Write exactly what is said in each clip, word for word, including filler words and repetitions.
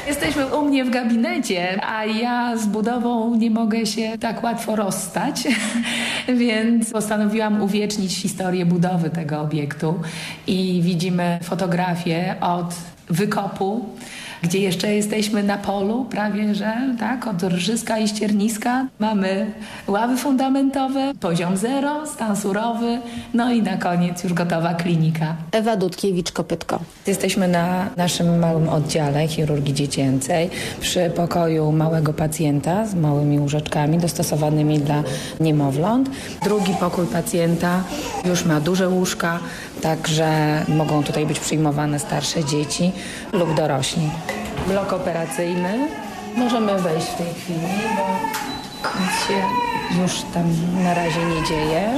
Jesteśmy u mnie w gabinecie, a ja z budową nie mogę się tak łatwo rozstać, więc postanowiłam uwiecznić historię budowy tego obiektu i widzimy fotografię od wykopu, gdzie jeszcze jesteśmy na polu, prawie że, tak, od rżyska i ścierniska. Mamy ławy fundamentowe, poziom zero, stan surowy, no i na koniec już gotowa klinika. Ewa Dudkiewicz-Kopytko. Jesteśmy na naszym małym oddziale chirurgii dziecięcej przy pokoju małego pacjenta z małymi łóżeczkami dostosowanymi dla niemowląt. Drugi pokój pacjenta już ma duże łóżka, także mogą tutaj być przyjmowane starsze dzieci lub dorośli. Blok operacyjny. Możemy wejść w tej chwili, bo nic się już tam na razie nie dzieje.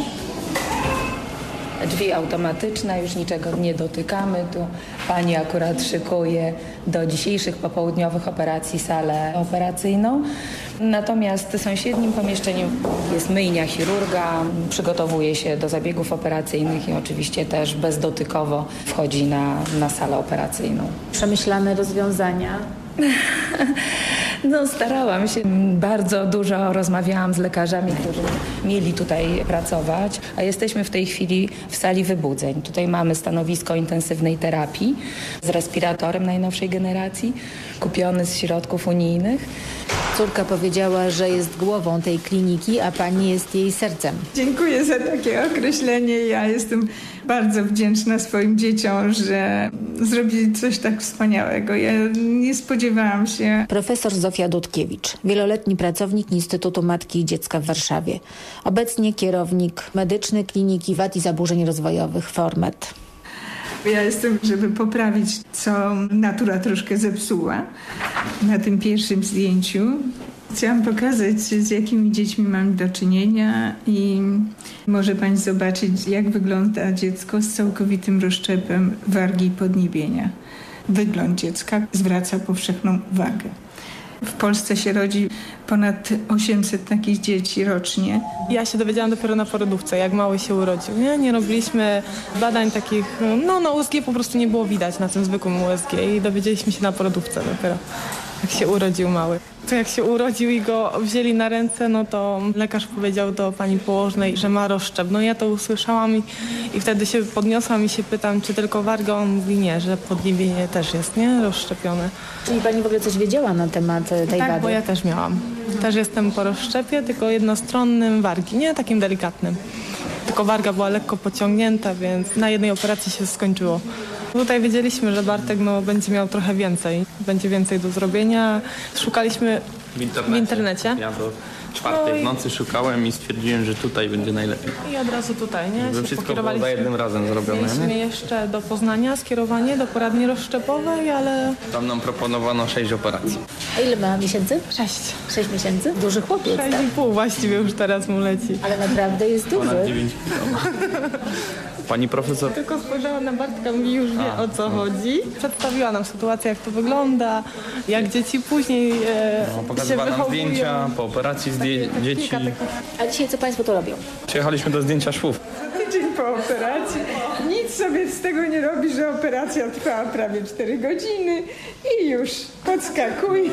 Drzwi automatyczne, już niczego nie dotykamy. Tu pani akurat szykuje do dzisiejszych popołudniowych operacji salę operacyjną. Natomiast w sąsiednim pomieszczeniu jest myjnia chirurga, przygotowuje się do zabiegów operacyjnych i oczywiście też bezdotykowo wchodzi na, na salę operacyjną. Przemyślane rozwiązania. No, starałam się. Bardzo dużo rozmawiałam z lekarzami, którzy mieli tutaj pracować, a jesteśmy w tej chwili w sali wybudzeń. Tutaj mamy stanowisko intensywnej terapii z respiratorem najnowszej generacji, kupiony z środków unijnych. Córka powiedziała, że jest głową tej kliniki, a pani jest jej sercem. Dziękuję za takie określenie. Ja jestem bardzo wdzięczna swoim dzieciom, że zrobili coś tak wspaniałego. Ja nie spodziewałam się. Profesor Zofia Dudkiewicz, wieloletni pracownik Instytutu Matki i Dziecka w Warszawie. Obecnie kierownik medyczny Kliniki Wad i Zaburzeń Rozwojowych Formet. Ja jestem, żeby poprawić, co natura troszkę zepsuła na tym pierwszym zdjęciu. Chciałam pokazać, z jakimi dziećmi mam do czynienia i może pani zobaczyć, jak wygląda dziecko z całkowitym rozszczepem wargi i podniebienia. Wygląd dziecka zwraca powszechną uwagę. W Polsce się rodzi ponad osiemset takich dzieci rocznie. Ja się dowiedziałam dopiero na porodówce, jak mały się urodził. Nie, nie robiliśmy badań takich, no na U S G po prostu nie było widać, na tym zwykłym U S G i dowiedzieliśmy się na porodówce dopiero, jak się urodził mały. To jak się urodził i go wzięli na ręce, no to lekarz powiedział do pani położnej, że ma rozszczep. No ja to usłyszałam i, i wtedy się podniosłam i się pytam, czy tylko warga. On mówi nie, że podniebienie też jest, nie? Rozszczepione. Czyli pani w ogóle coś wiedziała na temat tej tak, wady? Tak, bo ja też miałam. Też jestem po rozszczepie, tylko jednostronnym wargi, nie takim delikatnym. Tylko warga była lekko pociągnięta, więc na jednej operacji się skończyło. Tutaj wiedzieliśmy, że Bartek no, będzie miał trochę więcej. Będzie więcej do zrobienia. Szukaliśmy w internecie. W internecie. Ja do czwartej no i... w nocy szukałem i stwierdziłem, że tutaj będzie najlepiej. I od razu tutaj, nie? Żeby wszystko było za jednym razem zrobione. Mieliśmy nie? jeszcze do Poznania skierowanie do poradni rozszczepowej, ale... Tam nam proponowano sześć operacji. A ile ma miesięcy? Sześć. Sześć miesięcy? Duży chłopiec, Sześć tak? i pół właściwie już teraz mu leci. Ale naprawdę jest duży. Ponad dziewięć kilo. Pani profesor? Tylko spojrzała na Bartka, mówi, już wie A, o co no. chodzi. Przedstawiła nam sytuację, jak to wygląda, jak dzieci później e, No, się pokazywała nam wychowują. zdjęcia po operacji zdję- dzieci. A dzisiaj co państwo tu robią? Przyjechaliśmy do zdjęcia szwów. Tydzień po operacji. Nic sobie z tego nie robi, że operacja trwała prawie cztery godziny i już podskakuje.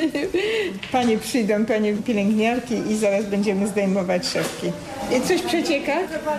Panie przyjdą, panie pielęgniarki i zaraz będziemy zdejmować szewki. I coś przecieka?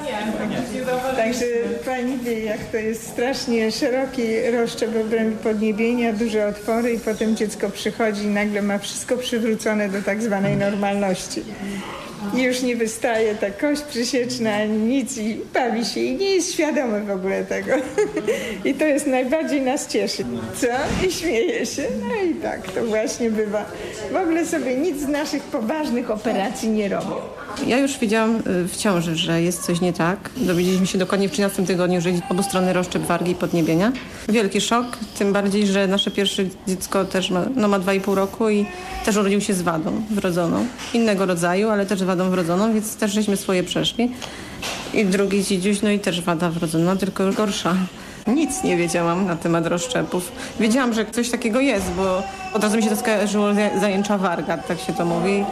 Także pani wie, jak to jest strasznie szeroki rozszczep w obrębie podniebienia, duże otwory i potem dziecko przychodzi i nagle ma wszystko przywrócone do tak zwanej normalności. I już nie wystaje ta kość przysieczna ani nic i bawi się i nie jest świadomy w ogóle tego. I to jest najbardziej nas cieszy. Co? I śmieje się. No i tak to właśnie bywa. W ogóle sobie nic z naszych poważnych operacji nie robią. Ja już wiedziałam w ciąży, że jest coś nie tak. Dowiedzieliśmy się dokładnie w trzynastym tygodniu, że jest obustronny rozszczep wargi i podniebienia. Wielki szok, tym bardziej, że nasze pierwsze dziecko też ma, no ma dwa i pół roku i też urodził się z wadą wrodzoną. Innego rodzaju, ale też z wadą wrodzoną, więc też żeśmy swoje przeszli. I drugi dzidziuś, no i też wada wrodzona, tylko gorsza. Nic nie wiedziałam na temat rozszczepów. Wiedziałam, że coś takiego jest, bo od razu mi się to skojarzyło zajęcza warga, tak się to mówi.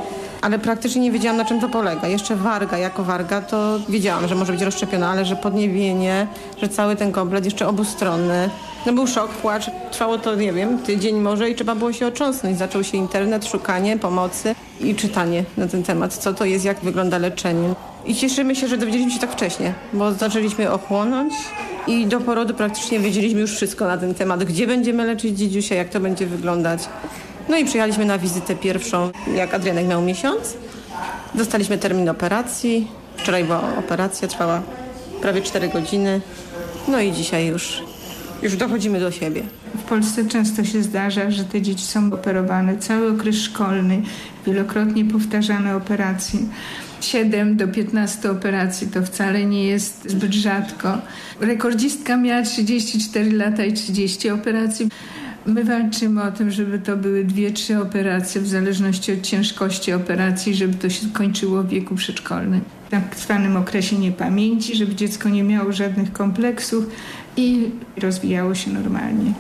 ale praktycznie nie wiedziałam, na czym to polega. Jeszcze warga, jako warga, to wiedziałam, że może być rozszczepiona, ale że podniebienie, że cały ten komplet jeszcze obustronny. No był szok, płacz. Trwało to, nie wiem, tydzień może i trzeba było się otrząsnąć. Zaczął się internet, szukanie pomocy i czytanie na ten temat, co to jest, jak wygląda leczenie. I cieszymy się, że dowiedzieliśmy się tak wcześnie, bo zaczęliśmy ochłonąć i do porodu praktycznie wiedzieliśmy już wszystko na ten temat, gdzie będziemy leczyć dziedziusia, jak to będzie wyglądać. No i przyjechaliśmy na wizytę pierwszą, jak Adrianek miał miesiąc. Dostaliśmy termin operacji. Wczoraj była operacja, trwała prawie cztery godziny. No i dzisiaj już, już dochodzimy do siebie. W Polsce często się zdarza, że te dzieci są operowane cały okres szkolny, wielokrotnie powtarzane operacje. siedem do piętnastu operacji to wcale nie jest zbyt rzadko. Rekordzistka miała trzydzieści cztery lata i trzydzieści operacji. My walczymy o tym, żeby to były dwie, trzy operacje w zależności od ciężkości operacji, żeby to się kończyło w wieku przedszkolnym. W tak zwanym okresie niepamięci, żeby dziecko nie miało żadnych kompleksów i rozwijało się normalnie.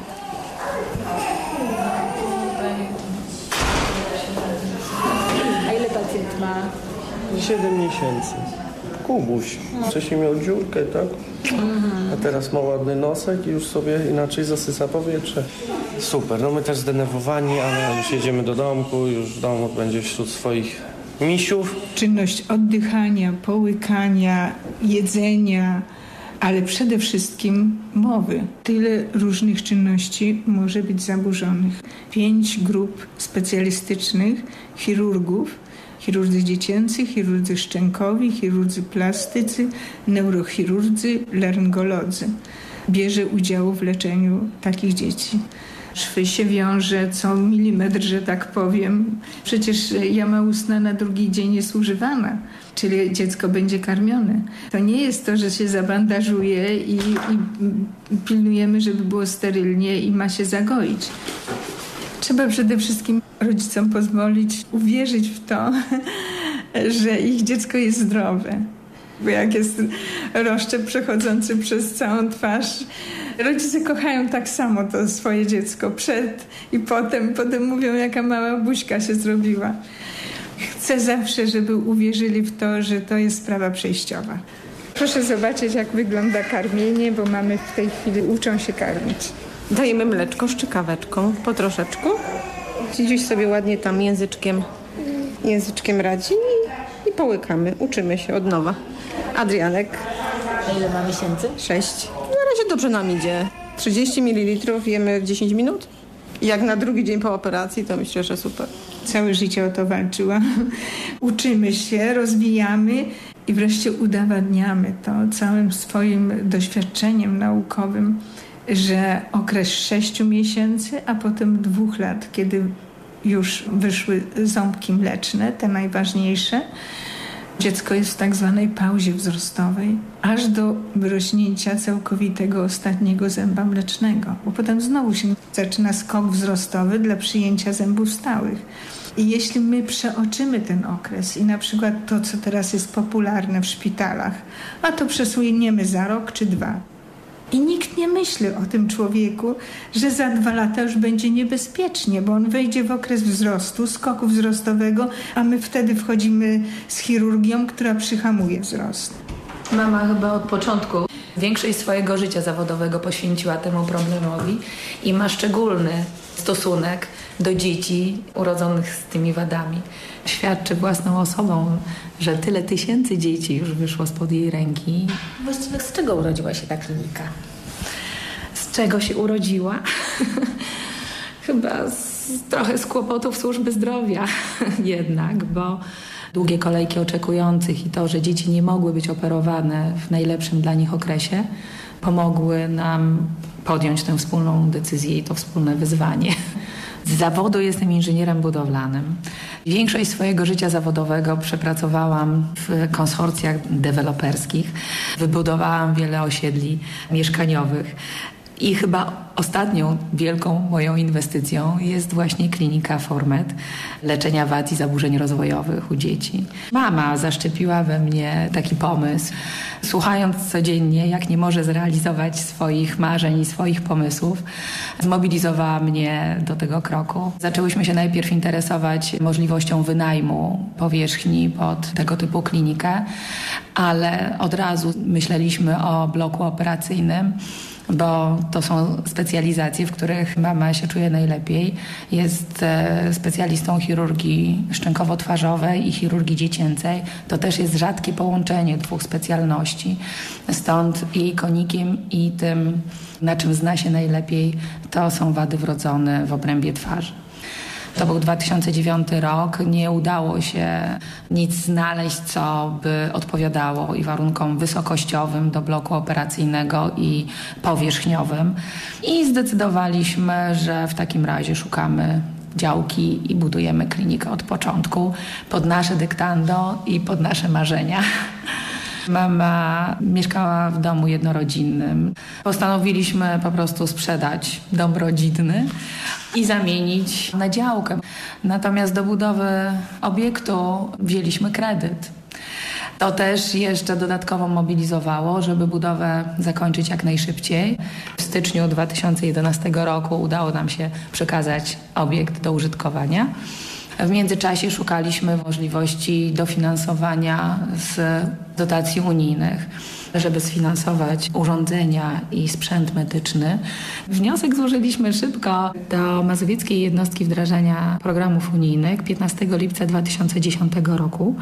A ile pacjent ma? siedem miesięcy. Kubuś. Wcześniej miał dziurkę, tak? A teraz ma ładny nosek i już sobie inaczej zasysa powietrze. Super, no my też zdenerwowani, ale już jedziemy do domku, już w domu będzie wśród swoich misiów. Czynność oddychania, połykania, jedzenia, ale przede wszystkim mowy. Tyle różnych czynności może być zaburzonych. Pięć grup specjalistycznych chirurgów, chirurdzy dziecięcy, chirurdzy szczękowi, chirurdzy plastycy, neurochirurdzy, laryngolodzy bierze udział w leczeniu takich dzieci. Szwy się wiąże co milimetr, że tak powiem. Przecież jama ustna na drugi dzień jest używana, czyli dziecko będzie karmione. To nie jest to, że się zabandażuje i, i pilnujemy, żeby było sterylnie i ma się zagoić. Trzeba przede wszystkim rodzicom pozwolić uwierzyć w to, że ich dziecko jest zdrowe. Bo jak jest rozszczep przechodzący przez całą twarz, rodzice kochają tak samo to swoje dziecko przed i potem. Potem mówią, jaka mała buźka się zrobiła. Chcę zawsze, żeby uwierzyli w to, że to jest sprawa przejściowa. Proszę zobaczyć, jak wygląda karmienie, bo mamy w tej chwili, uczą się karmić. Dajemy mleczko szczykaweczką po troszeczku. Dziś sobie ładnie tam języczkiem, języczkiem radzi i, i połykamy. Uczymy się od nowa. Adrianek. A ile ma miesięcy? Sześć. Na razie dobrze nam idzie. trzydzieści mililitrów jemy w dziesięć minut. Jak na drugi dzień po operacji, to myślę, że super. Całe życie o to walczyłam. Uczymy się, rozwijamy i wreszcie udowadniamy to całym swoim doświadczeniem naukowym, że okres sześciu miesięcy, a potem dwóch lat, kiedy już wyszły ząbki mleczne, te najważniejsze, dziecko jest w tak zwanej pauzie wzrostowej, aż do wyrośnięcia całkowitego ostatniego zęba mlecznego, bo potem znowu się zaczyna skok wzrostowy dla przyjęcia zębów stałych. I jeśli my przeoczymy ten okres i na przykład to, co teraz jest popularne w szpitalach, a to przesuniemy za rok czy dwa, i nikt nie myśli o tym człowieku, że za dwa lata już będzie niebezpiecznie, bo on wejdzie w okres wzrostu, skoku wzrostowego, a my wtedy wchodzimy z chirurgią, która przyhamuje wzrost. Mama chyba od początku większość swojego życia zawodowego poświęciła temu problemowi i ma szczególny stosunek do dzieci urodzonych z tymi wadami. Świadczy własną osobą, że tyle tysięcy dzieci już wyszło spod jej ręki. Właściwie z czego urodziła się ta klinika? Z czego się urodziła? Chyba z, trochę z kłopotów służby zdrowia jednak, bo długie kolejki oczekujących i to, że dzieci nie mogły być operowane w najlepszym dla nich okresie, pomogły nam podjąć tę wspólną decyzję i to wspólne wyzwanie. Z zawodu jestem inżynierem budowlanym. Większość swojego życia zawodowego przepracowałam w konsorcjach deweloperskich. Wybudowałam wiele osiedli mieszkaniowych. I chyba ostatnią wielką moją inwestycją jest właśnie klinika Formet, leczenia wad i zaburzeń rozwojowych u dzieci. Mama zaszczepiła we mnie taki pomysł. Słuchając codziennie, jak nie może zrealizować swoich marzeń i swoich pomysłów, zmobilizowała mnie do tego kroku. Zaczęłyśmy się najpierw interesować możliwością wynajmu powierzchni pod tego typu klinikę, ale od razu myśleliśmy o bloku operacyjnym, bo to są specjalizacje, w których mama się czuje najlepiej. Jest specjalistą chirurgii szczękowo-twarzowej i chirurgii dziecięcej. To też jest rzadkie połączenie dwóch specjalności. Stąd jej konikiem i tym, na czym zna się najlepiej, to są wady wrodzone w obrębie twarzy. To był dwa tysiące dziewiąty rok. Nie udało się nic znaleźć, co by odpowiadało i warunkom wysokościowym do bloku operacyjnego i powierzchniowym. I zdecydowaliśmy, że w takim razie szukamy działki i budujemy klinikę od początku pod nasze dyktando i pod nasze marzenia. Mama mieszkała w domu jednorodzinnym. Postanowiliśmy po prostu sprzedać dom rodzinny i zamienić na działkę. Natomiast do budowy obiektu wzięliśmy kredyt. To też jeszcze dodatkowo mobilizowało, żeby budowę zakończyć jak najszybciej. W styczniu dwa tysiące jedenastego roku udało nam się przekazać obiekt do użytkowania. W międzyczasie szukaliśmy możliwości dofinansowania z dotacji unijnych, żeby sfinansować urządzenia i sprzęt medyczny. Wniosek złożyliśmy szybko do Mazowieckiej Jednostki Wdrażania Programów Unijnych piętnastego lipca dwa tysiące dziesiątego roku.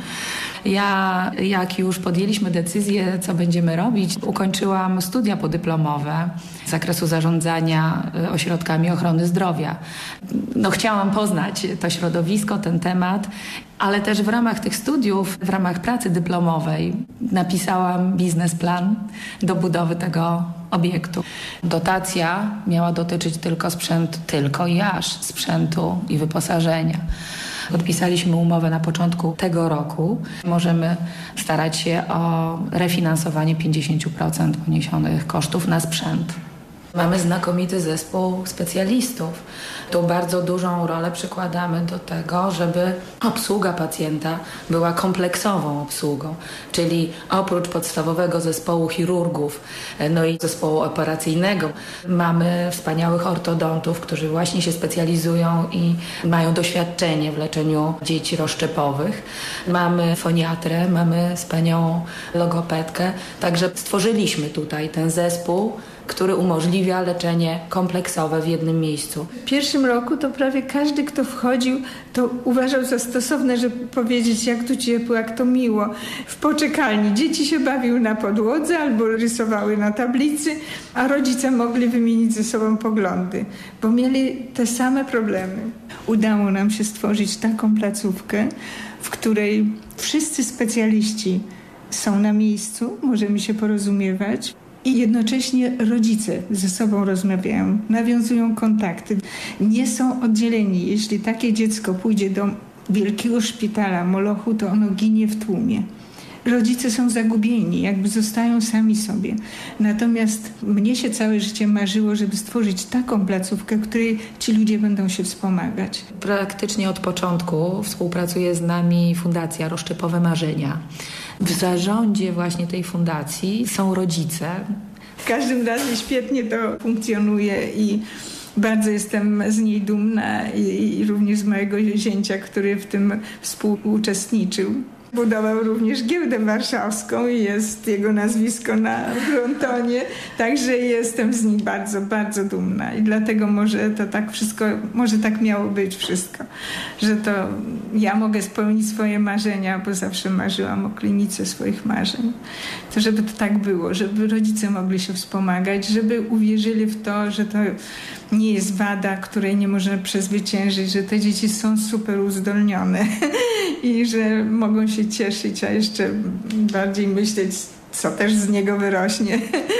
Ja, jak już podjęliśmy decyzję, co będziemy robić, ukończyłam studia podyplomowe z zakresu zarządzania ośrodkami ochrony zdrowia. No, chciałam poznać to środowisko, ten temat, ale też w ramach tych studiów, w ramach pracy dyplomowej napisałam biznesplan do budowy tego obiektu. Dotacja miała dotyczyć tylko sprzętu, tylko i aż sprzętu i wyposażenia. Podpisaliśmy umowę na początku tego roku. Możemy starać się o refinansowanie pięćdziesiąt procent poniesionych kosztów na sprzęt. Mamy znakomity zespół specjalistów. Tu bardzo dużą rolę przykładamy do tego, żeby obsługa pacjenta była kompleksową obsługą, czyli oprócz podstawowego zespołu chirurgów, no i zespołu operacyjnego, mamy wspaniałych ortodontów, którzy właśnie się specjalizują i mają doświadczenie w leczeniu dzieci rozszczepowych. Mamy foniatrę, mamy wspaniałą logopedkę, także stworzyliśmy tutaj ten zespół, który umożliwia leczenie kompleksowe w jednym miejscu. W pierwszym roku to prawie każdy, kto wchodził, to uważał za stosowne, żeby powiedzieć, jak tu ciepło, jak to miło. W poczekalni dzieci się bawiły na podłodze albo rysowały na tablicy, a rodzice mogli wymienić ze sobą poglądy, bo mieli te same problemy. Udało nam się stworzyć taką placówkę, w której wszyscy specjaliści są na miejscu, możemy się porozumiewać. I jednocześnie rodzice ze sobą rozmawiają, nawiązują kontakty, nie są oddzieleni. Jeśli takie dziecko pójdzie do wielkiego szpitala, molochu, to ono ginie w tłumie. Rodzice są zagubieni, jakby zostają sami sobie. Natomiast mnie się całe życie marzyło, żeby stworzyć taką placówkę, w której ci ludzie będą się wspomagać. Praktycznie od początku współpracuje z nami Fundacja Rozszczepowe Marzenia. W zarządzie właśnie tej fundacji są rodzice. W każdym razie świetnie to funkcjonuje i bardzo jestem z niej dumna i, i również z mojego zięcia, który w tym współuczestniczył. Budował również giełdę warszawską i jest jego nazwisko na frontonie, także jestem z nich bardzo, bardzo dumna i dlatego może to tak wszystko, może tak miało być wszystko, że to ja mogę spełnić swoje marzenia, bo zawsze marzyłam o klinice swoich marzeń. To żeby to tak było, żeby rodzice mogli się wspomagać, żeby uwierzyli w to, że to nie jest wada, której nie można przezwyciężyć, że te dzieci są super uzdolnione i że mogą się cieszyć, a jeszcze bardziej myśleć, co też z niego wyrośnie.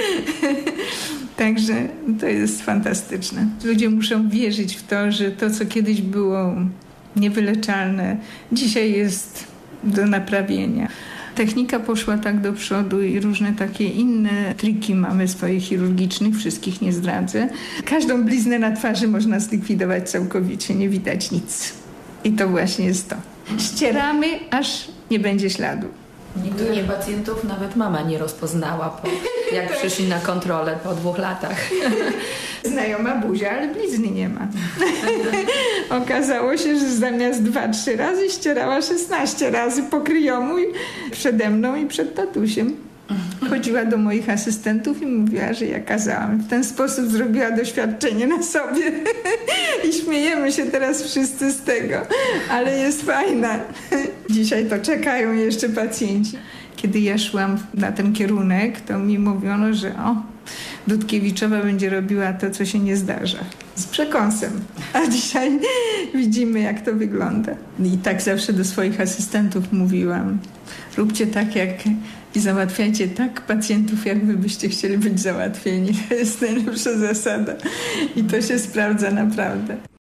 Także to jest fantastyczne. Ludzie muszą wierzyć w to, że to, co kiedyś było niewyleczalne, dzisiaj jest do naprawienia. Technika poszła tak do przodu i różne takie inne triki mamy swoich chirurgicznych, wszystkich nie zdradzę. Każdą bliznę na twarzy można zlikwidować całkowicie, nie widać nic. I to właśnie jest to. Ścieramy, aż nie będzie śladu. Niektórych pacjentów nawet mama nie rozpoznała, po, jak przyszli na kontrolę po dwóch latach. Znajoma buzia, ale blizny nie ma. Okazało się, że zamiast dwa, trzy razy ścierała szesnaście razy po kryjomu i przede mną i przed tatusiem. Chodziła do moich asystentów i mówiła, że ja kazałam. W ten sposób zrobiła doświadczenie na sobie. I śmiejemy się teraz wszyscy z tego. Ale jest fajna. Dzisiaj to czekają jeszcze pacjenci. Kiedy ja szłam na ten kierunek, to mi mówiono, że o, Dudkiewiczowa będzie robiła to, co się nie zdarza. Z przekąsem. A dzisiaj widzimy, jak to wygląda. I tak zawsze do swoich asystentów mówiłam. Róbcie tak, jak i załatwiajcie tak pacjentów, jak wy byście chcieli być załatwieni. To jest najlepsza zasada. I to się sprawdza naprawdę.